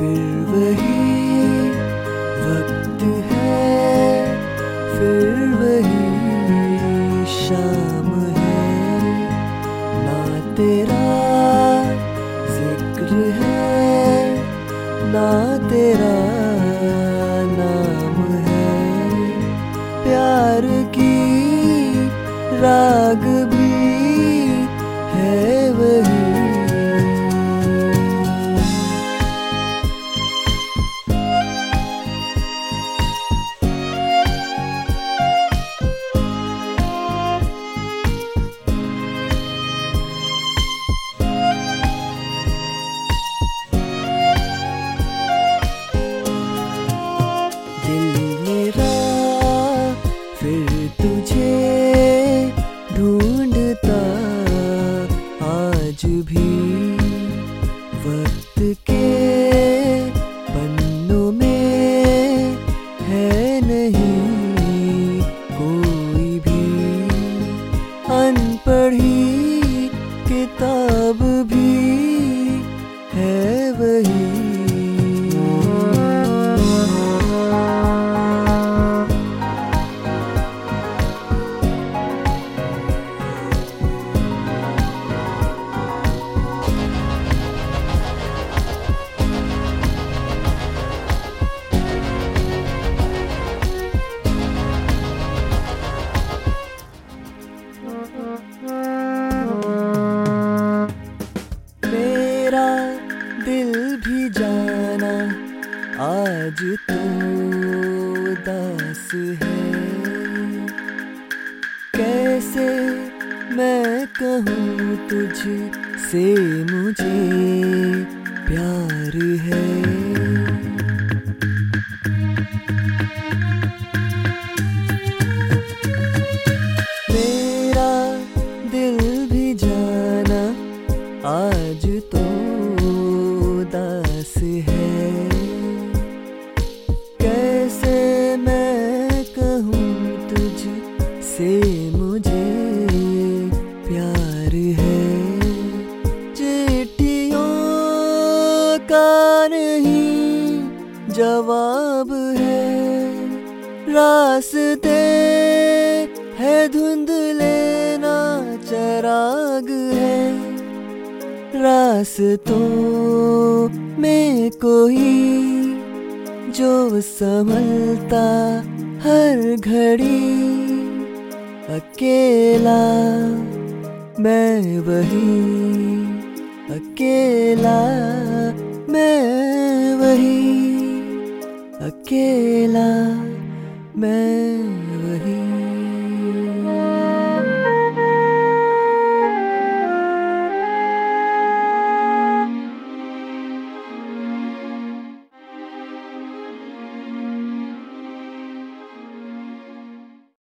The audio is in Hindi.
फिर वही वक्त है, फिर वही शाम है। ना तेरा जिक्र है, ना तेरा नाम है। प्यार की राग भी है वही। दिल मेरा फिर तुझे ढूंढता आज भी। वक्त के पन्नों में है नहीं कोई भी। अनपढ़ी किताब भी है वही। मेरा दिल भी जाना आज तो उदास है। कैसे मैं कहूँ तुझसे मुझे प्यार है। मेरा दिल भी जाना आज तो उदास है। कैसे मैं कहूँ तुझसे मुझे प्यार है। चिट्ठियों का नहीं जवाब है। रास्ते है धुंधले ना चराग है। रास्तों में कोई जो संभलता हर घड़ी। अकेला मैं वही, अकेला मैं वही, अकेला।